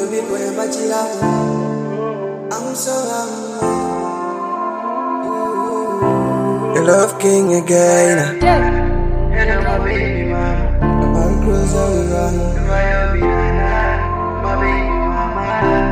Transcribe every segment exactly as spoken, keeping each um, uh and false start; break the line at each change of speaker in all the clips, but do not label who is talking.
be going back to love. I'm so humble. The love king again.
Hello, my baby mama.
I'm close around.
My baby mama.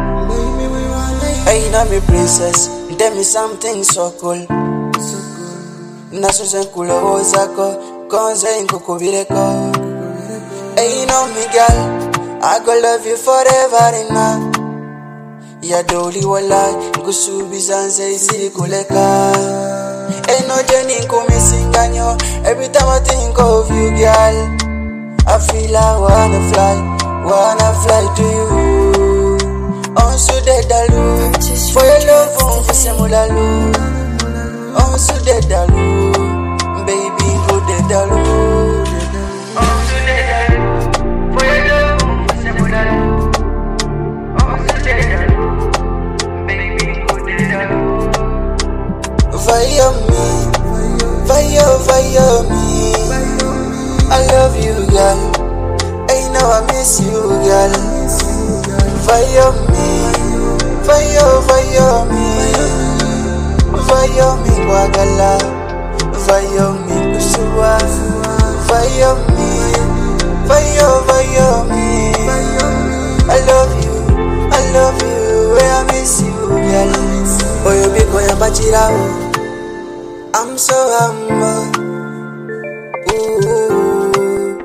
Hey, now me princess. Tell me something so cool. Nasuze nkulowoza ko konze nkukubireko. Hey, you know me girl, I go love you forever and now. Ya doli wala nkusubiza nze isiri kuleka. Hey, no journey nkumisinganyo. Every time I think of you girl, I feel I wanna fly, wanna fly to you. On su de dalu, for your love on for semulalu. On su de dalu, baby go de dalu.
On su de dalu, for your love on for semulalu. On su de dalu, baby go de dalu.
Fire me, fire, fire me. I love you, girl. I know I miss you, girl. Fire me, fire, fire me. Fire me, Wagala. Fire me, Kusua. Fire me, fire, fire me. I love you, I love you. I miss you, girl. Oh, you be going back. I'm so humble. Ooh,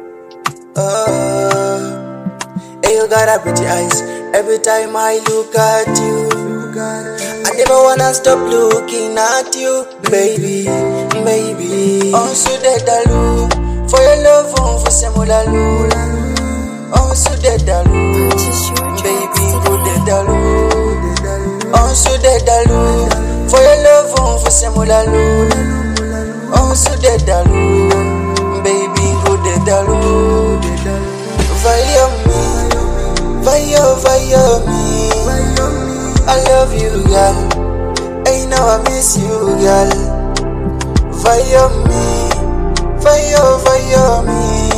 uh, hey, you got a pretty eyes. Every time I look at you, I never wanna stop looking at you, baby, baby. On su de dalu, for your love on for semulalu. On su de dalu, baby, go de dalu. On su de dalu, for your love on for semulalu. On su de dalu, baby, go de dalu. Fire me, fire, fire me. I love you, girl. I know I miss you, girl. Fire me, fire, fire me.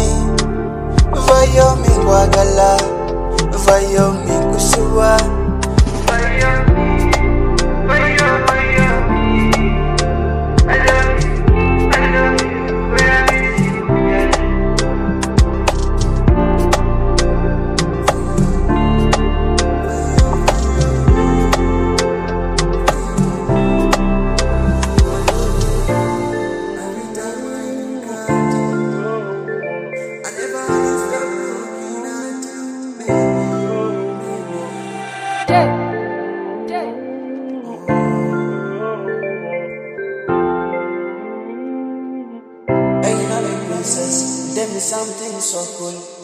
Fire me, Wagala. Fire me, Kusua.
Fire me, fire, fire me. I love you, I love you, where I miss you, girl.
Hey, you know me princess. Tell me something so cool.